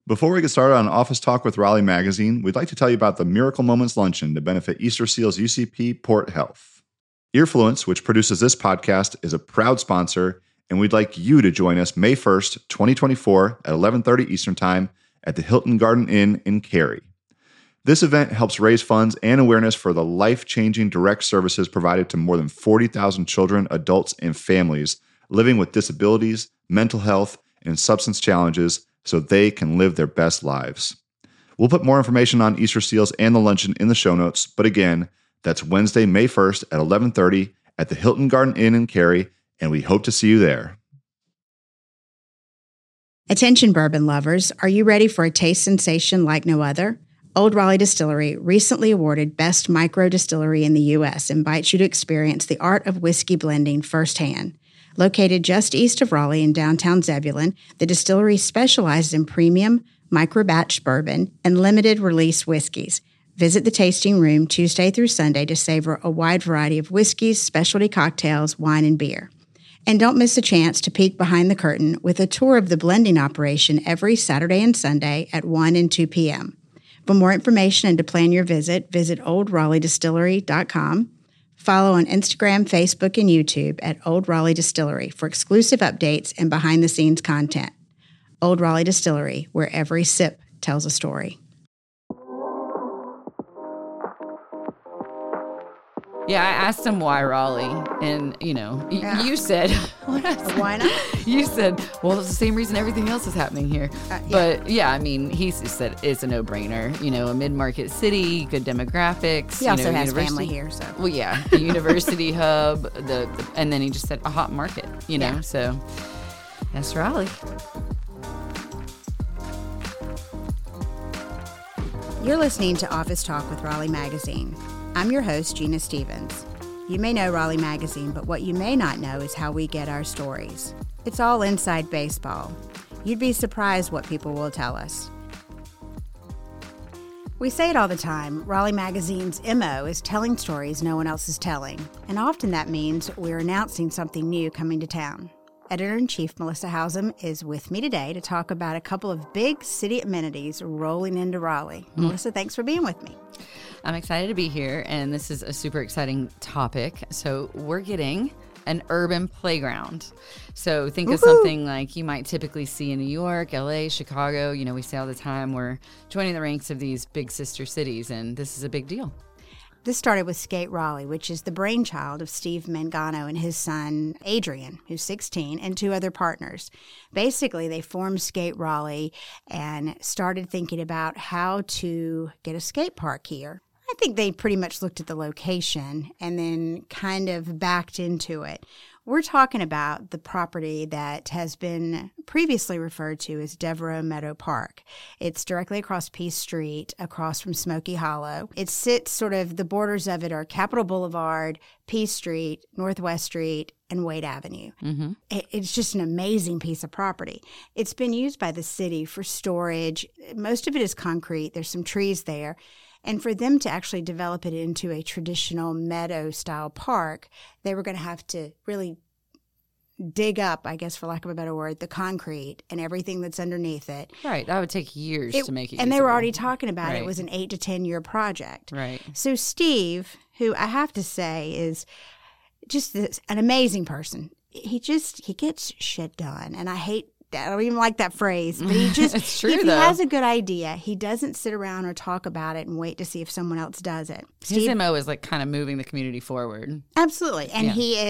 Before we get started on Office Talk with Raleigh Magazine, we'd like to tell you about the Miracle Moments Luncheon to benefit Easter Seals UCP Port Health. Earfluence, which produces this podcast, is a proud sponsor, and we'd like you to join us May 1st, 2024 at 11:30 Eastern Time at the Hilton Garden Inn in Cary. This event helps raise funds and awareness for the life-changing direct services provided to more than 40,000 children, adults, and families living with disabilities, mental health, and substance challenges so they can live their best lives. We'll put more information on Easter Seals and the luncheon in the show notes, but again, that's Wednesday, May 1st at 11:30 at the Hilton Garden Inn in Cary, and we hope to see you there. Attention bourbon lovers, are you ready for a taste sensation like no other? Old Raleigh Distillery, recently awarded Best Micro Distillery in the U.S., invites you to experience the art of whiskey blending firsthand. Located just east of Raleigh in downtown Zebulon, the distillery specializes in premium, micro-batch bourbon, and limited-release whiskeys. Visit the tasting room Tuesday through Sunday to savor a wide variety of whiskeys, specialty cocktails, wine, and beer. And don't miss a chance to peek behind the curtain with a tour of the blending operation every Saturday and Sunday at 1 and 2 p.m. For more information and to plan your visit oldraleighDistillery.com. Follow on Instagram, Facebook, and YouTube at Old Raleigh Distillery for exclusive updates and behind-the-scenes content. Old Raleigh Distillery, where every sip tells a story. Yeah, I asked him why Raleigh, and, you said... Why not? You said, well, it's the same reason everything else is happening here. But, he said it's a no-brainer. A mid-market city, good demographics. He also has family here, so... Well, yeah, the university hub, and then he just said a hot market, so that's Raleigh. You're listening to Office Talk with Raleigh Magazine. I'm your host, Gina Stevens. You may know Raleigh Magazine, but what you may not know is how we get our stories. It's all inside baseball. You'd be surprised what people will tell us. We say it all the time, Raleigh Magazine's MO is telling stories no one else is telling, and often that means we're announcing something new coming to town. Editor-in-Chief Melissa Hausum is with me today to talk about a couple of big city amenities rolling into Raleigh. Melissa, thanks for being with me. I'm excited to be here, and this is a super exciting topic. So we're getting an urban playground. So think of something like you might typically see in New York, LA, Chicago. We say all the time we're joining the ranks of these big sister cities, and this is a big deal. This started with Skate Raleigh, which is the brainchild of Steve Mangano and his son, Adrian, who's 16, and two other partners. Basically, they formed Skate Raleigh and started thinking about how to get a skate park here. I think they pretty much looked at the location and then kind of backed into it. We're talking about the property that has been previously referred to as Devereaux Meadow Park. It's directly across Peace Street, across from Smoky Hollow. It sits the borders of it are Capitol Boulevard, Peace Street, Northwest Street, and Wade Avenue. Mm-hmm. It's just an amazing piece of property. It's been used by the city for storage. Most of it is concrete. There's some trees there. And for them to actually develop it into a traditional meadow-style park, they were going to have to really dig up, I guess, for lack of a better word, the concrete and everything that's underneath it. Right. That would take years to make it And usable. they were already talking about it was an 8 to 10 year project. Right. So Steve, who I have to say is just an amazing person, he gets shit done. And I don't even like that phrase, but it's true, if he though. has a good idea, he doesn't sit around or talk about it and wait to see if someone else does it. His MO is kind of moving the community forward. Absolutely. And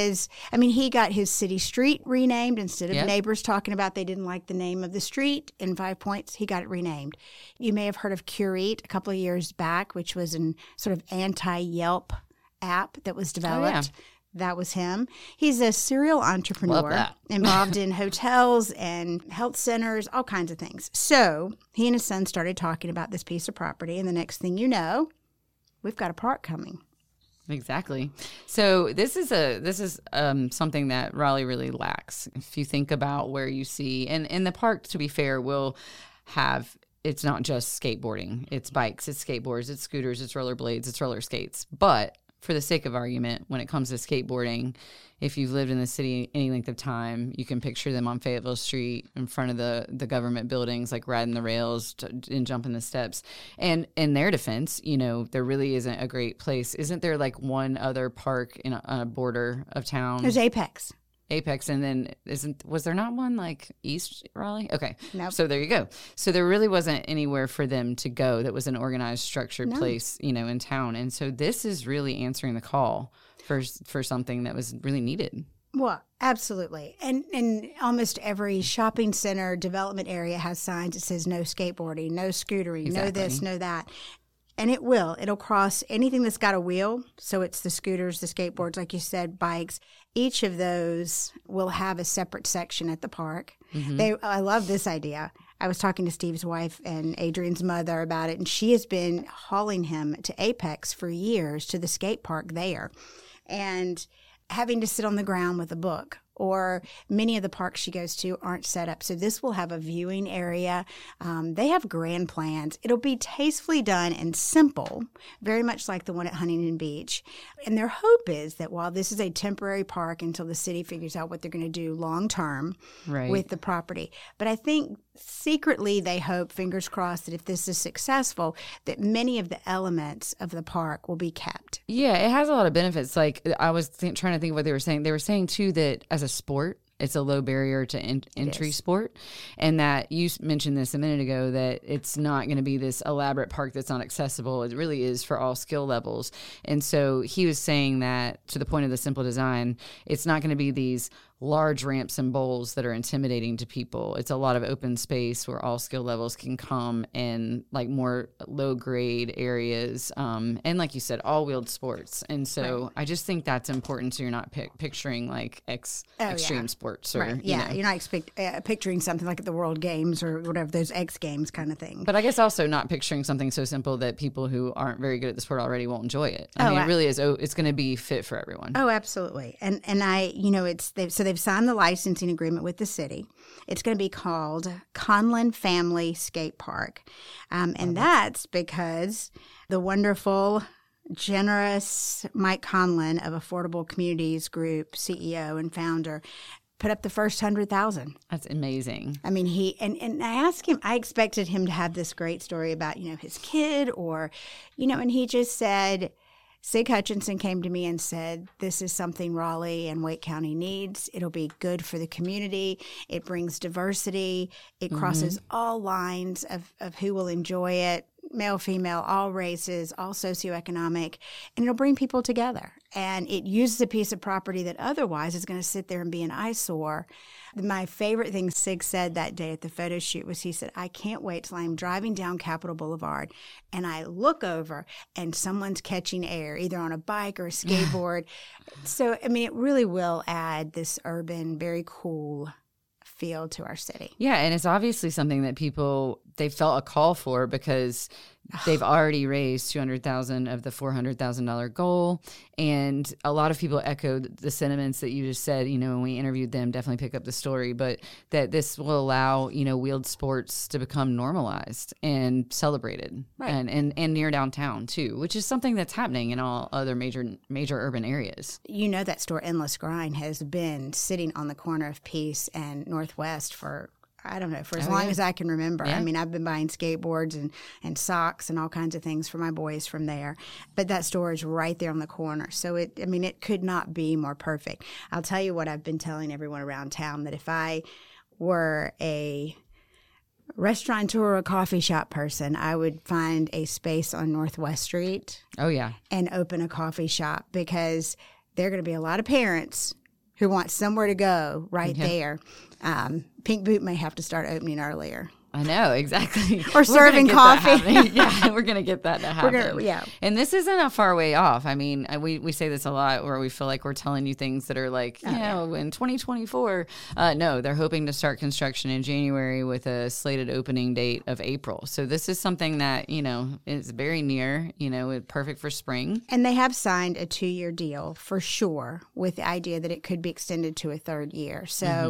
he got his city street renamed instead of neighbors talking about they didn't like the name of the street in 5 Points. He got it renamed. You may have heard of Curate a couple of years back, which was an sort of anti-Yelp app that was developed. Oh, yeah. That was him. He's a serial entrepreneur involved in hotels and health centers, all kinds of things. So he and his son started talking about this piece of property, and the next thing you know, we've got a park coming. Exactly. So this is something that Raleigh really lacks. If you think about where you see, and in the park, to be fair, will have. It's not just skateboarding. It's bikes, it's skateboards, it's scooters, it's rollerblades, it's roller skates. But for the sake of argument, when it comes to skateboarding, if you've lived in the city any length of time, you can picture them on Fayetteville Street in front of the government buildings, like riding the rails and jumping the steps. And in their defense, there really isn't a great place. Isn't there like one other park on a border of town? There's Apex. And then was there not one like East Raleigh? Okay. Nope. So there you go. So there really wasn't anywhere for them to go that was an organized, structured place, in town. And so this is really answering the call for something that was really needed. Well, absolutely. And almost every shopping center development area has signs that says no skateboarding, no scootering, no this, no that. And it'll cross anything that's got a wheel. So it's the scooters, the skateboards, like you said, bikes. Each of those will have a separate section at the park. Mm-hmm. I love this idea. I was talking to Steve's wife and Adrian's mother about it, and she has been hauling him to Apex for years, to the skate park there, and having to sit on the ground with a book. Or many of the parks she goes to aren't set up. So this will have a viewing area. They have grand plans. It'll be tastefully done and simple, very much like the one at Huntington Beach. And their hope is that while this is a temporary park until the city figures out what they're going to do long term with the property. But I think secretly they hope, fingers crossed, that if this is successful, that many of the elements of the park will be kept. Yeah, it has a lot of benefits. Like I was trying to think of what they were saying. They were saying, too, that as a sport, it's a low barrier to entry sport. And that you mentioned this a minute ago, that it's not going to be this elaborate park that's not accessible. It really is for all skill levels. And so he was saying that, to the point of the simple design, it's not going to be these large ramps and bowls that are intimidating to people. It's a lot of open space where all skill levels can come, and like more low grade areas. And like you said, all wheeled sports. And so I just think that's important. So you're not picturing like extreme sports. Or, you're not picturing something like at the World Games or whatever, those X Games kind of thing. But I guess also not picturing something so simple that people who aren't very good at the sport already won't enjoy it. I mean, it really is. It's going to be fit for everyone. Oh, absolutely. And they've signed the licensing agreement with the city. It's going to be called Conlin Family Skate Park. And that's because the wonderful, generous Mike Conlin of Affordable Communities Group, CEO and founder, put up the first 100,000. That's amazing. I mean, and I asked him, I expected him to have this great story about, his kid or, and he just said, Sig Hutchinson came to me and said, this is something Raleigh and Wake County needs. It'll be good for the community. It brings diversity. It crosses all lines of who will enjoy it, male, female, all races, all socioeconomic, and it'll bring people together. And it uses a piece of property that otherwise is going to sit there and be an eyesore. My favorite thing Sig said that day at the photo shoot was, he said, I can't wait till I'm driving down Capitol Boulevard and I look over and someone's catching air, either on a bike or a skateboard. So, I mean, it really will add this urban, very cool feel to our city. Yeah, and it's obviously something that they felt a call for, because they've already raised $200,000 of the $400,000 goal, and a lot of people echoed the sentiments that you just said. When we interviewed them, definitely pick up the story, but that this will allow wheeled sports to become normalized and celebrated, and near downtown too, which is something that's happening in all other major urban areas. That store Endless Grind has been sitting on the corner of Peace and Northwest for, I don't know, for as long as I can remember. Yeah. I mean, I've been buying skateboards and socks and all kinds of things for my boys from there. But that store is right there on the corner. So it could not be more perfect. I'll tell you what I've been telling everyone around town, that if I were a restaurateur or a coffee shop person, I would find a space on Northwest Street. Oh, yeah. And open a coffee shop, because there are going to be a lot of parents who want somewhere to go there. Pink Boot may have to start opening earlier. I know, exactly. Or serving coffee. Yeah, we're going to get that to happen. And this isn't a far way off. I mean, we say this a lot, where we feel like we're telling you things that are like, in 2024. No, they're hoping to start construction in January with a slated opening date of April. So this is something that, is very near, perfect for spring. And they have signed a 2-year deal for sure, with the idea that it could be extended to a 3rd year. So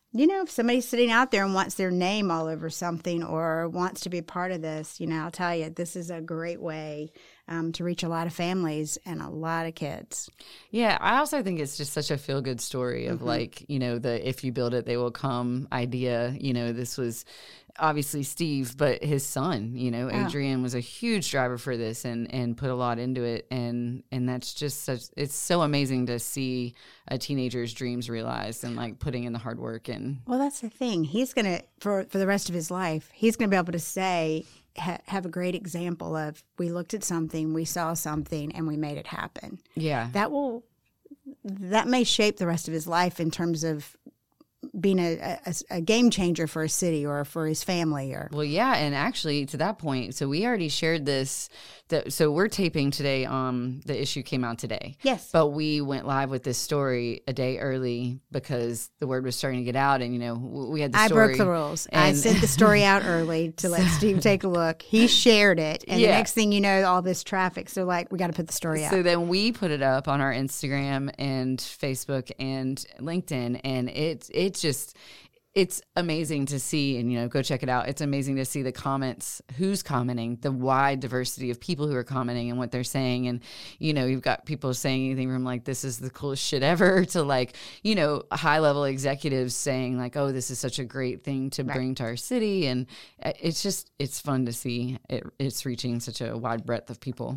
If somebody's sitting out there and wants their name all over something or wants to be part of this, I'll tell you, this is a great way to reach a lot of families and a lot of kids. Yeah, I also think it's just such a feel-good story of the if you build it, they will come idea. This was obviously Steve, but his son, Adrian was a huge driver for this and put a lot into it. And that's just it's so amazing to see a teenager's dreams realized and putting in the hard work. And well, that's the thing. He's going to, for the rest of his life, he's going to be able to say, have a great example of, we looked at something, we saw something, and we made it happen. Yeah. That may shape the rest of his life in terms of being a game changer for a city or for his family. Well, yeah, and actually to that point, so we already shared this. So we're taping today. The issue came out today. Yes, but we went live with this story a day early because the word was starting to get out, and we had the story. I broke the rules. I sent the story out early to let Steve take a look. He shared it, and the next thing you know, all this traffic. So we got to put the story out. So then we put it up on our Instagram and Facebook and LinkedIn, and it's amazing to see, and go check it out. It's amazing to see the comments, who's commenting, the wide diversity of people who are commenting and what they're saying. And you've got people saying anything from this is the coolest shit ever to high level executives saying oh, this is such a great thing to bring to our city. And it's fun to see it's reaching such a wide breadth of people.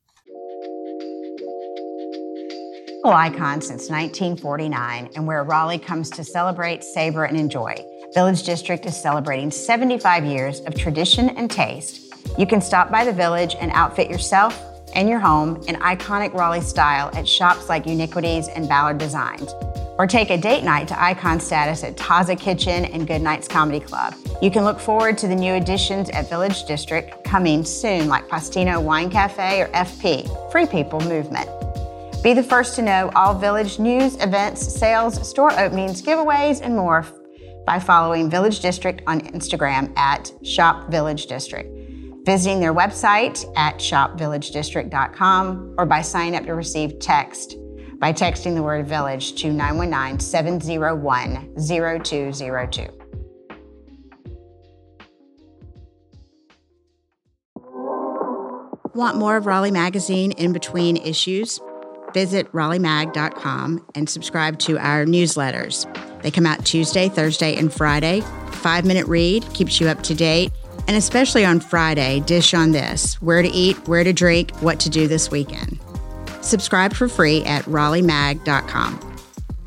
Icon since 1949, and where Raleigh comes to celebrate, savor, and enjoy. Village District is celebrating 75 years of tradition and taste. You can stop by the Village and outfit yourself and your home in iconic Raleigh style at shops like Uniquities and Ballard Designs. Or take a date night to icon status at Taza Kitchen and Good Nights Comedy Club. You can look forward to the new additions at Village District coming soon, like Postino Wine Cafe or FP, Free People Movement. Be the first to know all Village news, events, sales, store openings, giveaways, and more by following Village District on Instagram at Shop Village District, visiting their website at shopvillagedistrict.com, or by signing up to receive text by texting the word Village to 919-701-0202. Want more of Raleigh Magazine in between issues? Visit RaleighMag.com and subscribe to our newsletters. They come out Tuesday, Thursday, and Friday. 5-minute read keeps you up to date. And especially on Friday, dish on this: where to eat, where to drink, what to do this weekend. Subscribe for free at RaleighMag.com.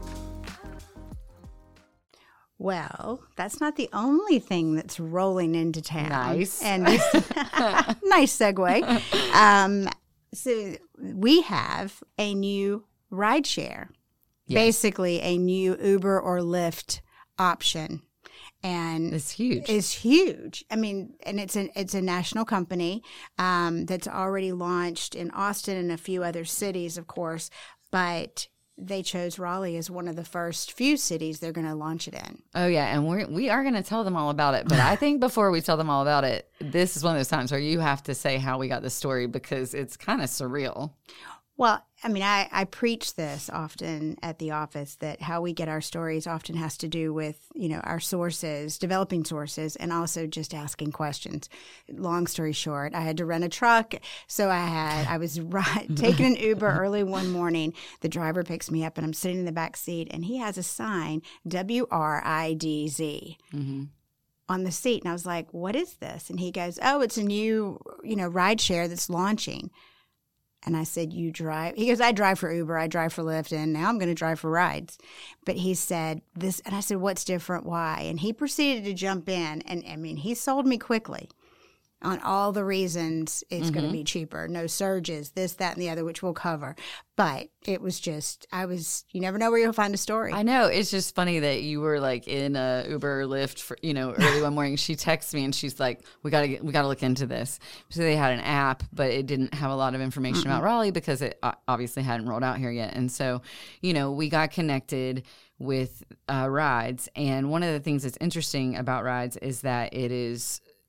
Well, that's not the only thing that's rolling into town. Nice. And nice segue. So we have a new rideshare, basically a new Uber or Lyft option. And it's huge. It's huge. I mean, and it's a national company that's already launched in Austin and a few other cities, of course, but they chose Raleigh as one of the first few cities they're going to launch it in. Oh, yeah. And we are going to tell them all about it. But I think before we tell them all about it, this is one of those times where you have to say how we got the story, because it's kind of surreal. Well, I mean, I preach this often at the office, that how we get our stories often has to do with, our sources, developing sources, and also just asking questions. Long story short, I had to rent a truck. So I was taking an Uber early one morning. The driver picks me up and I'm sitting in the back seat, and he has a sign, WRIDZ. Mm-hmm. on the seat. And I was like, what is this? And he goes, oh, it's a new, ride share that's launching. And I said, you drive? He goes, I drive for Uber, I drive for Lyft, and now I'm going to drive for rides. But he said this, and I said, what's different? Why? And he proceeded to jump in, and I mean, he sold me quickly on all the reasons it's going to be cheaper. No surges, this, that, and the other, which we'll cover. But it was just, you never know where you'll find a story. I know. It's just funny that you were in a Uber or Lyft for, early one morning. She texts me and she's like, we got to look into this. So they had an app, but it didn't have a lot of information about Raleigh because it obviously hadn't rolled out here yet. And so, we got connected with Rides. And one of the things that's interesting about Rides is that it is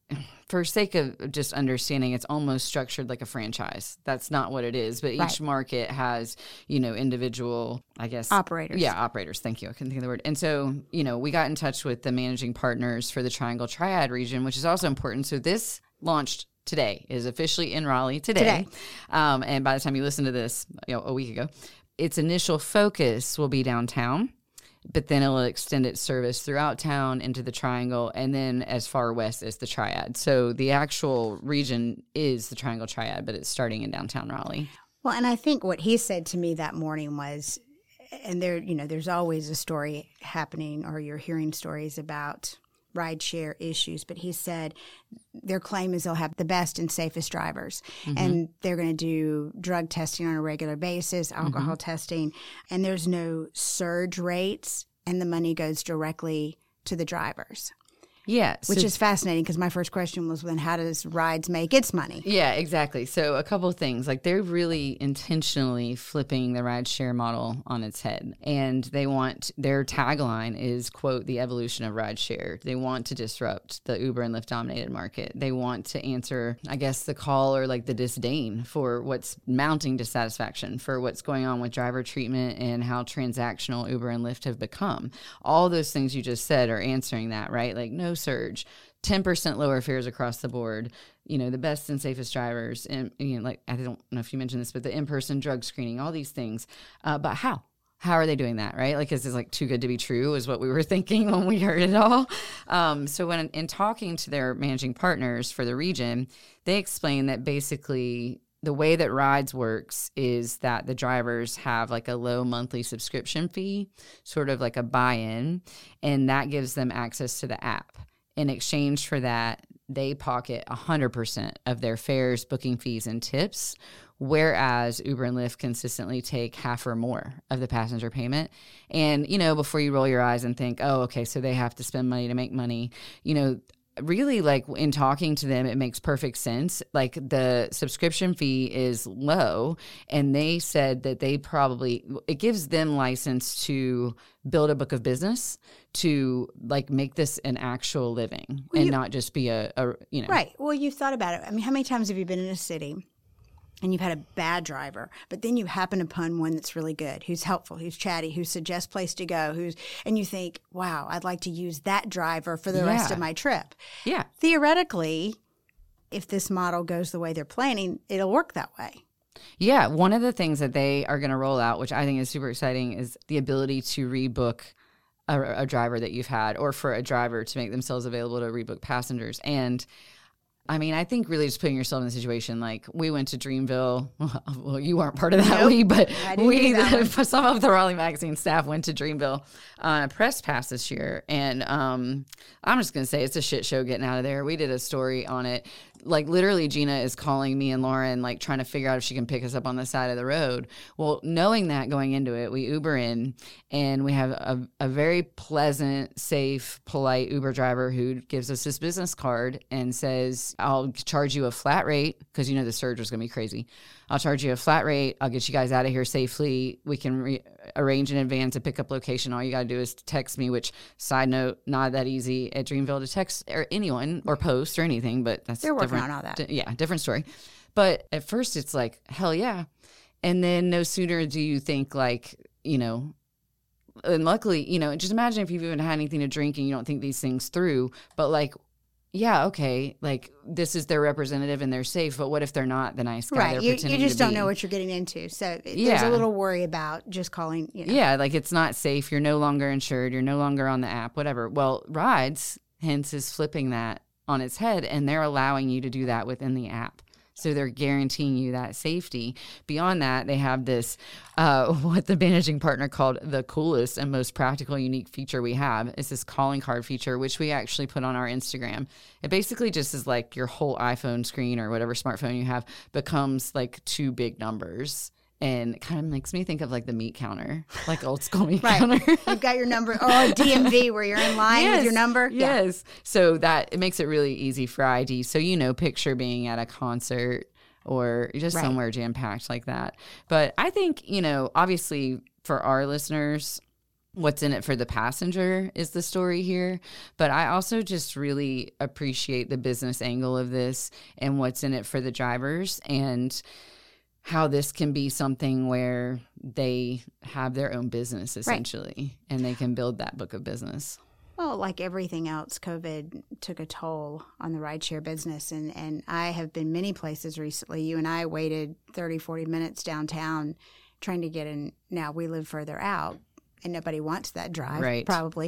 for sake of just understanding, it's almost structured like a franchise. That's not what it is, but each market has, individual, I guess. Operators. Yeah, operators. Thank you. I couldn't think of the word. And so, we got in touch with the managing partners for the Triangle Triad region, which is also important. So this launched today, is officially in Raleigh today. And by the time you listen to this, a week ago, its initial focus will be downtown. But then it'll extend its service throughout town into the Triangle and then as far west as the Triad. So the actual region is the Triangle Triad, but it's starting in downtown Raleigh. Well, and I think what he said to me that morning was, and there's always a story happening, or you're hearing stories about rideshare issues, but he said their claim is they'll have the best and safest drivers, and they're going to do drug testing on a regular basis, alcohol testing, and there's no surge rates, and the money goes directly to the drivers. Yeah. Which is fascinating, because my first question was, then how does Rides make its money? Yeah, exactly. So a couple of things. Like, they're really intentionally flipping the rideshare model on its head. And their tagline is, quote, the evolution of rideshare. They want to disrupt the Uber and Lyft dominated market. They want to answer, I guess, the call or like the disdain for what's mounting dissatisfaction, for what's going on with driver treatment and how transactional Uber and Lyft have become. All those things you just said are answering that, right? Like, no surge, 10% lower fares across the board, the best and safest drivers. And, like, I don't know if you mentioned this, but the in-person drug screening, all these things. But how are they doing that? Right? Like, is this like too good to be true is what we were thinking when we heard it all. So when in talking to their managing partners for the region, they explained that basically the way that Rides works is that the drivers have like a low monthly subscription fee, sort of like a buy-in, and that gives them access to the app. In exchange for that, they pocket 100% of their fares, booking fees, and tips, whereas Uber and Lyft consistently take half or more of the passenger payment. And, before you roll your eyes and think, oh, okay, so they have to spend money to make money, really, like, in talking to them, it makes perfect sense. Like, the subscription fee is low, and they said that it gives them license to build a book of business, to like make this an actual living and not just be a. Right. Well, you've thought about it. I mean, how many times have you been in a city and you've had a bad driver, but then you happen upon one that's really good, who's helpful, who's chatty, who suggests place to go, and you think, wow, I'd like to use that driver for the rest of my trip. Yeah. Theoretically, if this model goes the way they're planning, it'll work that way. Yeah. One of the things that they are going to roll out, which I think is super exciting, is the ability to rebook a driver that you've had, or for a driver to make themselves available to rebook passengers. And I mean, I think really just putting yourself in the situation, like, we went to Dreamville. Well, you weren't part of that, but some of the Raleigh Magazine staff went to Dreamville on a press pass this year. And I'm just going to say it's a shit show getting out of there. We did a story on it. Like, literally, Gina is calling me and Lauren, like, trying to figure out if she can pick us up on the side of the road. Well, knowing that going into it, we Uber in, and we have a very pleasant, safe, polite Uber driver who gives us his business card and says, I'll charge you a flat rate, because the surge was going to be crazy. I'll charge you a flat rate. I'll get you guys out of here safely. We can arrange in advance a pickup location. All you got to do is text me, which, side note, not that easy at Dreamville to text or anyone or post or anything, but that's they're working on all that. Different story. But at first it's like, hell yeah. And then no sooner do you think, like, and luckily, just imagine if you've even had anything to drink and you don't think these things through, but like, yeah, okay, like, this is their representative and they're safe, but what if they're not the nice guy? Right, you just don't know what you're getting into. So there's a little worry about just calling, Yeah, like, it's not safe. You're no longer insured. You're no longer on the app, whatever. Well, Rides, hence, is flipping that on its head, and they're allowing you to do that within the app. So they're guaranteeing you that safety. Beyond that, they have this, what the managing partner called the coolest and most practical, unique feature we have is this calling card feature, which we actually put on our Instagram. It basically just is like your whole iPhone screen or whatever smartphone you have becomes like two big numbers. And it kind of makes me think of like the meat counter, like old school meat counter. You've got your number, or a DMV where you're in line with your number. Yes. Yeah. So that it makes it really easy for ID. So, picture being at a concert or just somewhere jam-packed like that. But I think, obviously for our listeners, what's in it for the passenger is the story here. But I also just really appreciate the business angle of this and what's in it for the drivers, and how this can be something where they have their own business essentially, and they can build that book of business. Well, like everything else, COVID took a toll on the rideshare business. And I have been many places recently. You and I waited 30, 40 minutes downtown trying to get in. Now, we live further out, and nobody wants that drive, right, probably.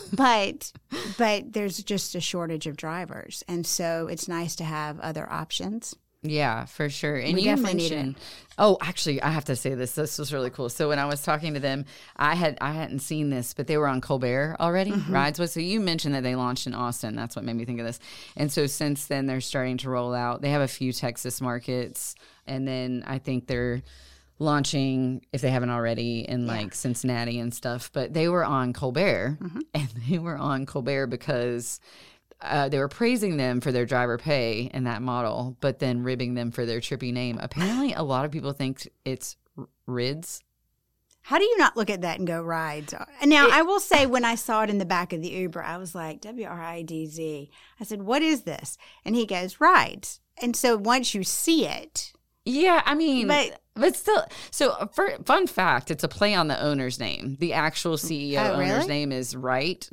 but there's just a shortage of drivers. And so it's nice to have other options. Yeah, for sure. And we you definitely mentioned, need it. Oh, actually, I have to say this. This was really cool. So when I was talking to them, I hadn't seen this, but they were on Colbert already. Rides was. So you mentioned that they launched in Austin. That's what made me think of this. And so since then, they're starting to roll out. They have a few Texas markets, and then I think they're launching, if they haven't already, in like Cincinnati and stuff. But they were on Colbert, and they were on Colbert because they were praising them for their driver pay in that model, but then ribbing them for their trippy name. Apparently, a lot of people think it's Rids. How do you not look at that and go Rides? Now, I will say when I saw it in the back of the Uber, I was like, WRIDZ. I said, what is this? And he goes, Rides. And so once you see it. Yeah, I mean, but still. So, fun fact, it's a play on the owner's name. The actual CEO owner's name is Wright,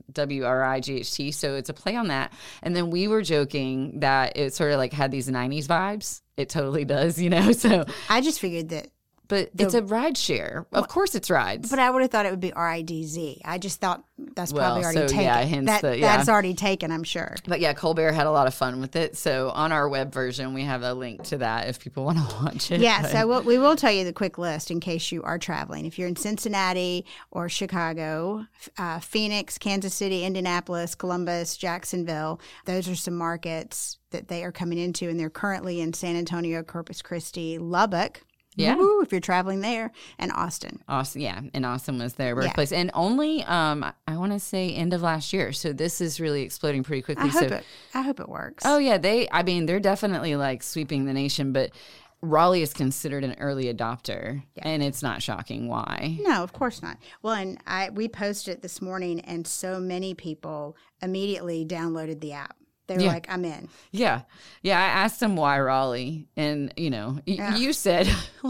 WRIGHT. So it's a play on that. And then we were joking that it sort of like had these 90s vibes. It totally does, you know. So I just figured that. But it's a ride share. Of course it's rides. But I would have thought it would be RIDZ. I just thought that's probably already taken. Yeah, hence that's already taken, I'm sure. But yeah, Colbert had a lot of fun with it. So on our web version, we have a link to that if people want to watch it. Yeah, so we will tell you the quick list in case you are traveling. If you're in Cincinnati or Chicago, Phoenix, Kansas City, Indianapolis, Columbus, Jacksonville, those are some markets that they are coming into, and they're currently in San Antonio, Corpus Christi, Lubbock. Yeah. Woo, if you're traveling there, and Austin. Austin, yeah. And Austin was their birthplace. And only, I want to say, end of last year. So this is really exploding pretty quickly. I hope it works. Oh, yeah. They're definitely like sweeping the nation. But Raleigh is considered an early adopter. Yeah. And it's not shocking why. No, of course not. Well, and we posted it this morning, and so many people immediately downloaded the app. They were like, I'm in. Yeah. Yeah. I asked them why Raleigh. And, you know, you said,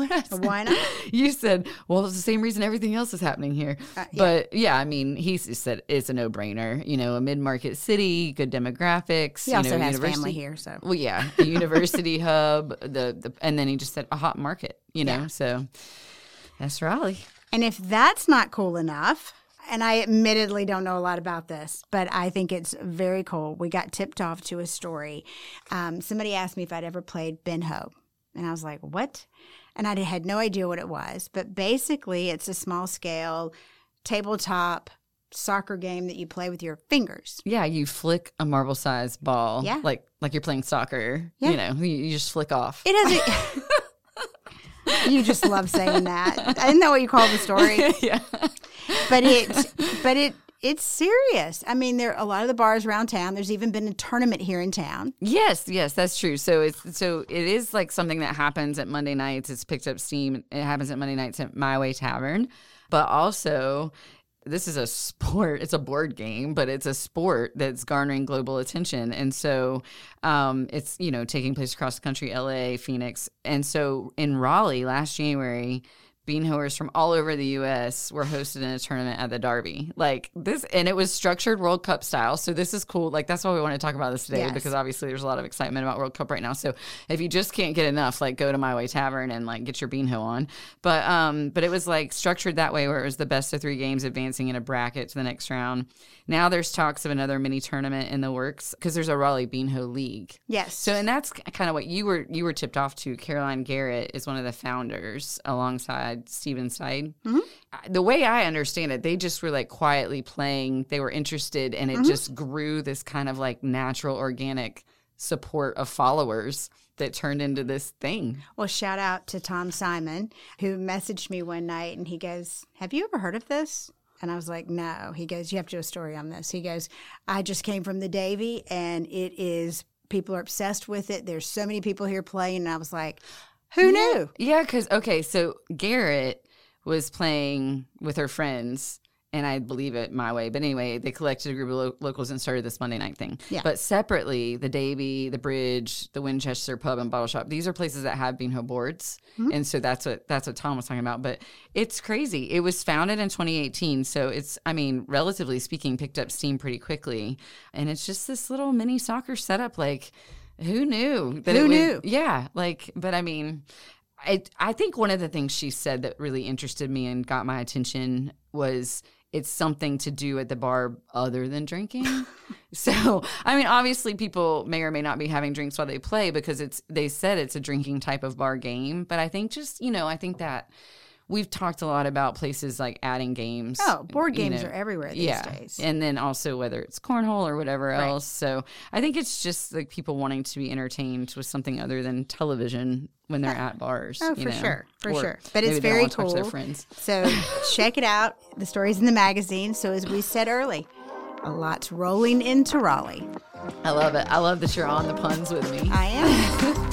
why not? You said, well, it's the same reason everything else is happening here. But yeah, I mean, he said it's a no-brainer. You know, a mid-market city, good demographics. He also has family here. So, well, yeah. The university hub, and then he just said a hot market, you know. So that's Raleigh. And if that's not cool enough, and I admittedly don't know a lot about this, but I think it's very cool. We got tipped off to a story. Somebody asked me if I'd ever played Benho. And I was like, what? And I had no idea what it was. But basically, it's a small-scale tabletop soccer game that you play with your fingers. Yeah, you flick a marble-sized ball. Yeah. Like you're playing soccer. Yeah. You know, you just flick off. It has You just love saying that. Isn't that what you call the story? Yeah. But it's serious. I mean, there are a lot of the bars around town. There's even been a tournament here in town. Yes, that's true. So it is like something that happens at Monday nights. It's picked up steam. It happens at Monday nights at My Way Tavern. But also, this is a sport. It's a board game, but it's a sport that's garnering global attention. And so it's, you know, taking place across the country, LA, Phoenix. And so in Raleigh last January, beanhoers from all over the U.S. were hosted in a tournament at the Derby. Like this, and it was structured World Cup style. So this is cool. Like that's why we want to talk about this today, because obviously there's a lot of excitement about World Cup right now. So if you just can't get enough, like go to My Way Tavern and like get your beanho on. But it was like structured that way where it was the best of 3 games advancing in a bracket to the next round. Now there's talks of another mini tournament in the works because there's a Raleigh Beanho League. Yes. So, and that's kind of what you were tipped off to. Caroline Garrett is one of the founders alongside Steven Stein. Mm-hmm. The way I understand it, they just were like quietly playing. They were interested, and it just grew this kind of like natural, organic support of followers that turned into this thing. Well, shout out to Tom Simon, who messaged me one night, and he goes, "Have you ever heard of this?" And I was like, no. He goes, you have to do a story on this. He goes, I just came from the Davy, and people are obsessed with it. There's so many people here playing. And I was like, who knew? Yeah, because, so Garrett was playing with her friends, and I believe it my way. But anyway, they collected a group of locals and started this Monday night thing. Yeah. But separately, the Davy, the Bridge, the Winchester Pub and Bottle Shop, these are places that have bingo boards. Mm-hmm. And so that's what Tom was talking about. But it's crazy. It was founded in 2018. So it's, I mean, relatively speaking, picked up steam pretty quickly. And it's just this little mini soccer setup. Like, who knew? Who knew? Yeah. Like, but I mean, I think one of the things she said that really interested me and got my attention was it's something to do at the bar other than drinking. So, I mean, obviously people may or may not be having drinks while they play because they said it's a drinking type of bar game. But I think just, I think that we've talked a lot about places like adding games. Oh, board games are everywhere these days. And then also whether it's cornhole or whatever else. So I think it's just like people wanting to be entertained with something other than television when they're at bars. Oh, for sure. But it's very cool. Talk to their friends. So check it out. The story's in the magazine. So as we said early, a lot's rolling into Raleigh. I love it. I love that you're on the puns with me. I am.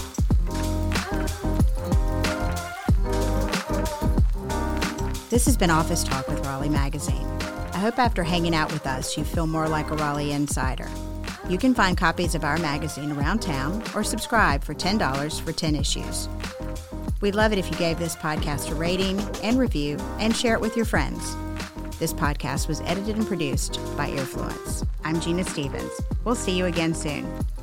This has been Office Talk with Raleigh Magazine. I hope after hanging out with us, you feel more like a Raleigh insider. You can find copies of our magazine around town or subscribe for $10 for 10 issues. We'd love it if you gave this podcast a rating and review and share it with your friends. This podcast was edited and produced by Earfluence. I'm Gina Stevens. We'll see you again soon.